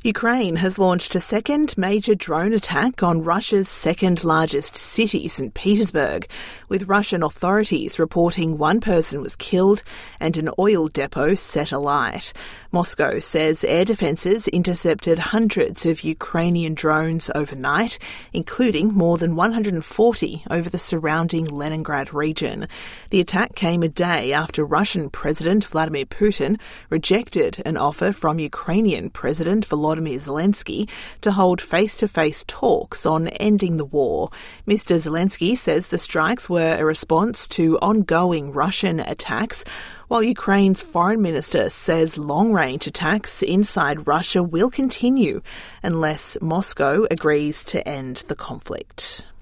Ukraine has launched a second major drone attack on Russia's second largest city, St. Petersburg, with Russian authorities reporting one person was killed and an oil depot set alight. Moscow says air defences intercepted hundreds of Ukrainian drones overnight, including more than 140 over the surrounding Leningrad region. The attack came a day after Russian President Vladimir Putin rejected an offer from Ukrainian President Volodymyr Zelensky to hold face-to-face talks on ending the war. Mr. Zelensky says the strikes were a response to ongoing Russian attacks, while Ukraine's foreign minister says long-range attacks inside Russia will continue unless Moscow agrees to end the conflict.